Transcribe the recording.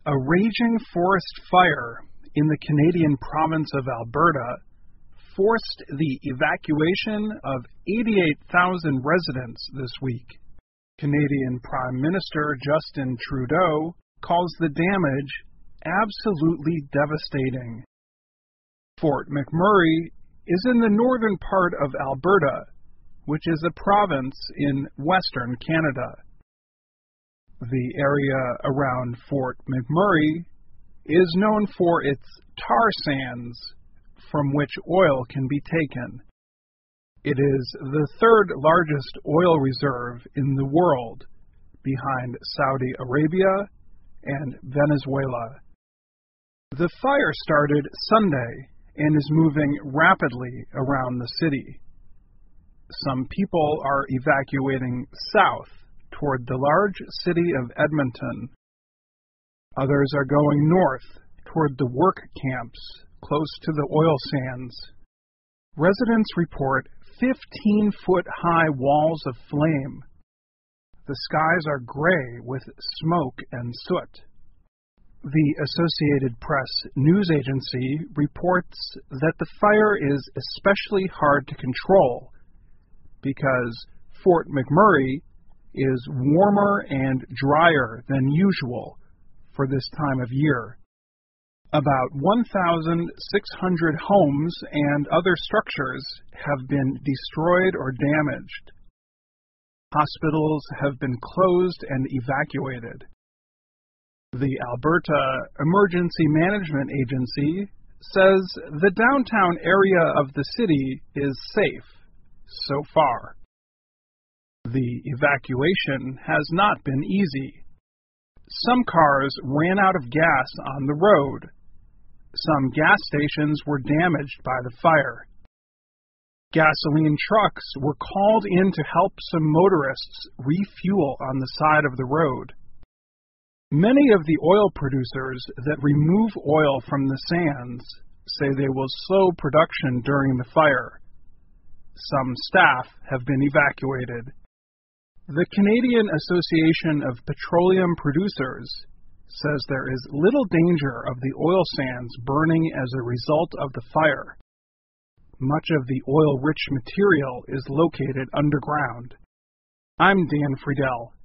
A raging forest fire in the Canadian province of Alberta forced the evacuation of 88,000 residents this week. Canadian Prime Minister Justin Trudeau calls the damage absolutely devastating. Fort McMurray is in the northern part of Alberta, which is a province in western Canada. The area around Fort McMurray is known for its tar sands, from which oil can be taken. It is the third largest oil reserve in the world, behind Saudi Arabia and Venezuela. The fire started Sunday and is moving rapidly around the city. Some people are evacuating south toward the large city of Edmonton. Others are going north toward the work camps close to the oil sands. Residents report 15-foot-high walls of flame. The skies are gray with smoke and soot. The Associated Press news agency reports that the fire is especially hard to control because Fort McMurray is warmer and drier than usual for this time of year. About 1,600 homes and other structures have been destroyed or damaged. Hospitals have been closed and evacuated. The Alberta Emergency Management Agency says the downtown area of the city is safe so far. The evacuation has not been easy. Some cars ran out of gas on the road. Some gas stations were damaged by the fire. Gasoline trucks were called in to help some motorists refuel on the side of the road. Many of the oil producers that remove oil from the sands say they will slow production during the fire. Some staff have been evacuated. The Canadian Association of Petroleum Producers says there is little danger of the oil sands burning as a result of the fire. Much of the oil-rich material is located underground. I'm Dan Friedel.